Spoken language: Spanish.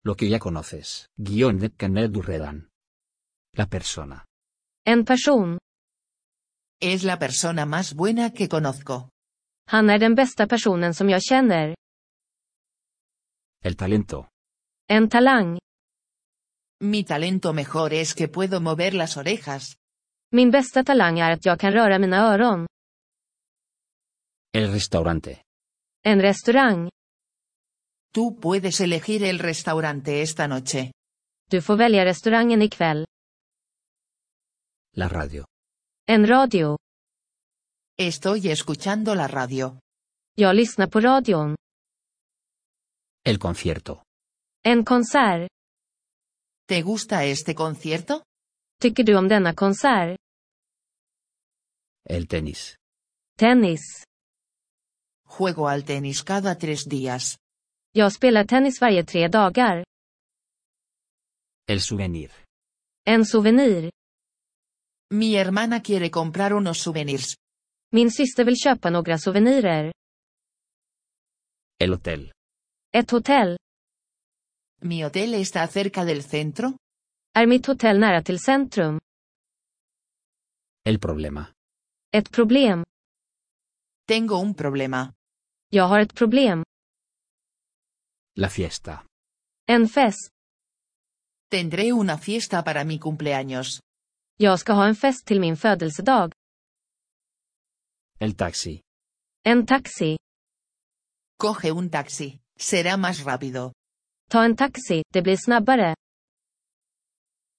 Lo que ya conoces. Guión de Kenneth Durredan. La persona. En person. Es la persona más buena que conozco. Han är den bästa personen som jag känner. El talento. En talang. Mi talento mejor es que puedo mover las orejas. Min bästa talang är att jag kan röra mina öron. El restaurante. En restaurang. Tú puedes elegir el restaurante esta noche. Du får välja restaurangen ikväll. La radio. En radio. Estoy escuchando la radio. Jag lyssnar på radion. El concierto. En konsert. ¿Te gusta este concierto? Tycker du om denna konsert? El tenis. Tennis. Juego al tenis cada 3 días. Jag spelar tennis varje 3 dagar. El souvenir. En souvenir. Mi hermana quiere comprar unos souvenirs. Min syster vill köpa några souvenirer. El hotel. Ett hotell. ¿Mi hotel está cerca del centro? Är mitt hotell nära till centrum? El problema. Ett problem. Tengo un problema. Jag har ett problem. La fiesta. En fest. Tendré una fiesta para mi cumpleaños. Jag ska ha en fest till min födelsedag. El taxi. En taxi. Coge un taxi. Será más rápido. Ta en taxi, det blir snabbare.